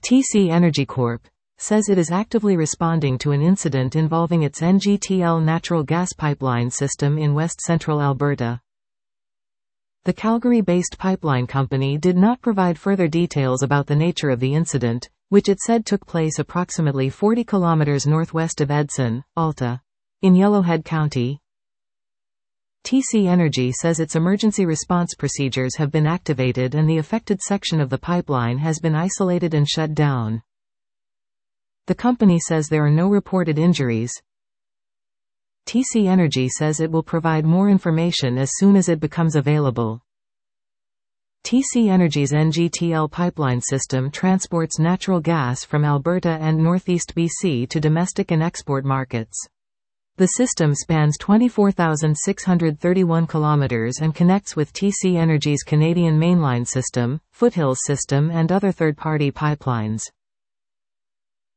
TC Energy Corp. says it is actively responding to an incident involving its NGTL natural gas pipeline system in west-central Alberta. The Calgary-based pipeline company did not provide further details about the nature of the incident, which it said took place approximately 40 kilometers northwest of Edson, Alta, in Yellowhead County. TC Energy says its emergency response procedures have been activated and the affected section of the pipeline has been isolated and shut down. The company says there are no reported injuries. TC Energy says it will provide more information as soon as it becomes available. TC Energy's NGTL pipeline system transports natural gas from Alberta and northeast BC to domestic and export markets. The system spans 24,631 kilometers and connects with TC Energy's Canadian Mainline system, Foothills system and other third-party pipelines.